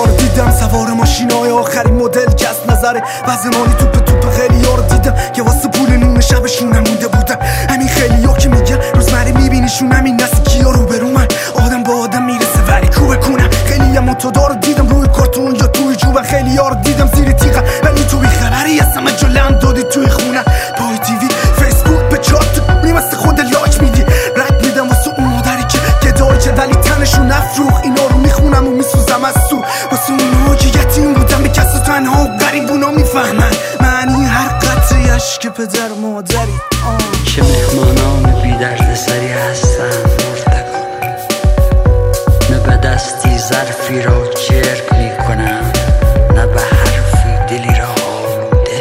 ها رو دیدم سوار ماشینای آخرین مدل که از نظر وزمانی توپ خیلی ها رو دیدم که واسه پول نون شبشون نمونده بودن. همین خیلی ها که میگن روزمره میبینیشون همین نزدیکی ها رو برو من آدم با آدم میرسه ولی کوبه کنم. خیلی هم متدا رو دیدم روی کارتون یا توی جوبن، خیلی ها رو دیدم زیر تیغم ولی تو بیخبری هستم من جلم دادی توی خونم. پای تیوی فیسبوک به چارت مثل خود لایک میدی رد میدم واسه اون مادری که گدایی که ولی تنشون افروخ. اینا رو میخونم و میسوزم از تو واسه اونها که یتیم بودم به کس تنها و غریبونا میفهمن معنی هر قطره عشق پدر و مادری. چه مهمانان بی درد سری هستن مردگان، نه به دستی ظرفی را چرک میکنن نه به حرفی دلی را آلوده،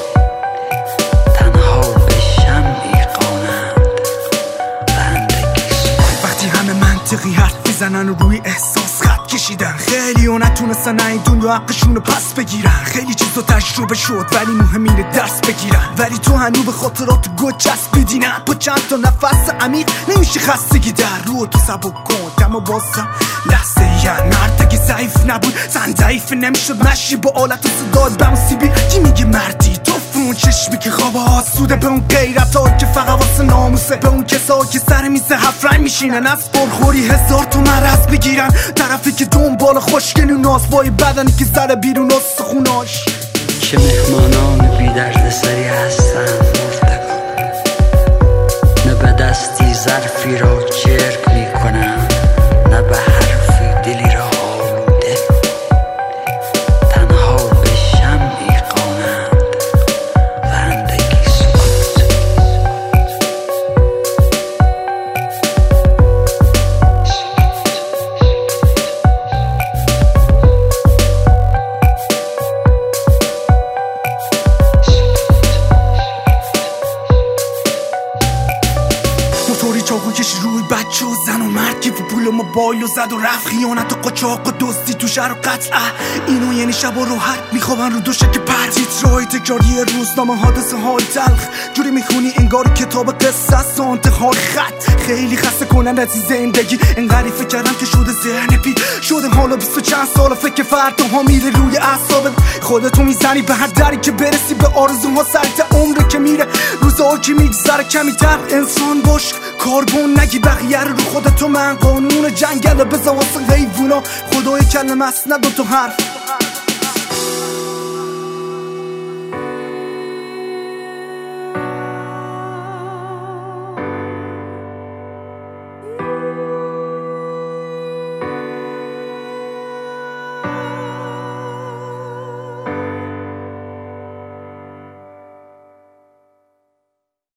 تنها به شمعی قانند بندگی سکوت. وقتی همه منطقی حرف میزنن و روی احساس خط کشیدن، خیلی ها نتونستن این دنیا حقشون رو پس بگیرن. خیلی چیزا تجربه شد ولی مهم اینه درس بگیرن، ولی تو هنو به خاطرات گل چسبیدی. نه با چند تا نفس عمیق نمیشه خستگی در رو تو سبک کن. اما بازم لحظه یه مرد که ضعیف نبود زن ضعیف نمیشد مشی با آلت و صداد بموسیبی. کی میگه مردی تو اون چشمی که خواب آسوده، به اون غیرت ها که فقط واسه ناموسه، به اون کسا که سر میز هفت رنگ میشینن از پرخوری هزار تو مرض بگیرن، طرفی که دنبال خوشگلی و نازبای بدنی که سر بیرون از سخوناش. چه مهمانان بی درد سری هستن مردگان، نه به دستی ظرفی را چرک میکنن نه به حرفی دلی را آلوده، تنها به شمعی قانند بندگی سکوت. موتوری چاقو کشی روی بچه و زن و مرد که پول و موبایل و زد و رفت، خیانت و قاچاق و دزدی تو شهر و قطع. اینو یعنی شب و راحت میخوابن رو دوشه که پر تیترهای تکراری روزنامه حادثه های تلخ جوری میخونی انگار کتاب قصه است و انتهای خط. خیلی خسته کنن از این زندگی انقدر فکر کردم که شده ذهن پی شده حالا 20 و چند سال فکر فرداها میره روی اعصابت. خودتو میزنی به هر دری که برسی به آرزوها سریعتر عمره که میره روزها که میگذره کمی تر. انسان باش کاربون نگی بقیه رو خودتو من قانون جنگل بزا واسه حیوونا خدای کلمه است نه دوتا حرف.